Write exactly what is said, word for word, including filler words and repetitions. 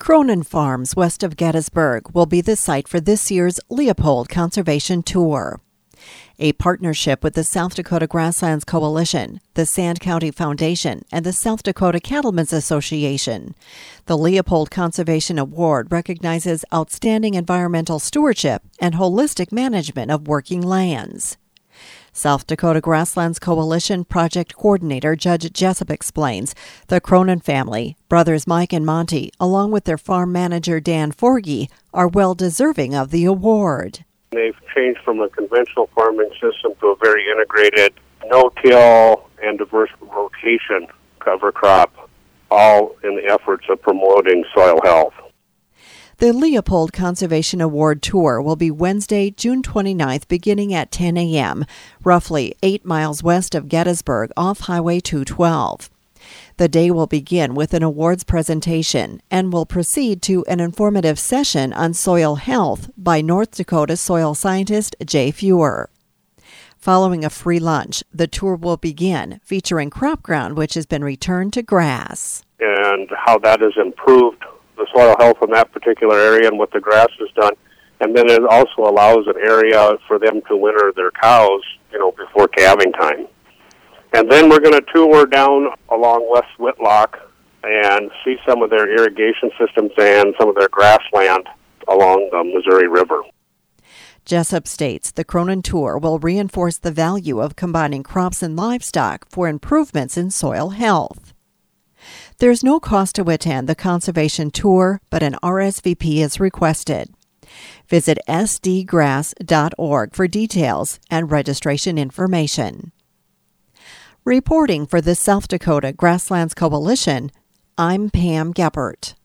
Cronin Farms, west of Gettysburg, will be the site for this year's Leopold Conservation Tour. A partnership with the South Dakota Grasslands Coalition, the Sand County Foundation, and the South Dakota Cattlemen's Association. The Leopold Conservation Award recognizes outstanding environmental stewardship and holistic management of working lands. South Dakota Grasslands Coalition Project Coordinator Judge Jessup explains the Cronin family, brothers Mike and Monty, along with their farm manager Dan Forgy, are well deserving of the award. They've changed from a conventional farming system to a very integrated no-till and diverse rotation cover crop, all in the efforts of promoting soil health. The Leopold Conservation Award Tour will be Wednesday, June twenty-ninth, beginning at ten a.m., roughly eight miles west of Gettysburg off Highway two twelve. The day will begin with an awards presentation and will proceed to an informative session on soil health by North Dakota soil scientist Jay Fewer. Following a free lunch, the tour will begin, featuring crop ground which has been returned to grass. And how that has improved the soil health in that particular area and what the grass has done. And then it also allows an area for them to winter their cows, you know, before calving time. And then we're going to tour down along West Whitlock and see some of their irrigation systems and some of their grassland along the Missouri River. Jessup states the Cronin Tour will reinforce the value of combining crops and livestock for improvements in soil health. There's no cost to attend the conservation tour, but an R S V P is requested. Visit s d grass dot org for details and registration information. Reporting for the South Dakota Grasslands Coalition, I'm Pam Geppert.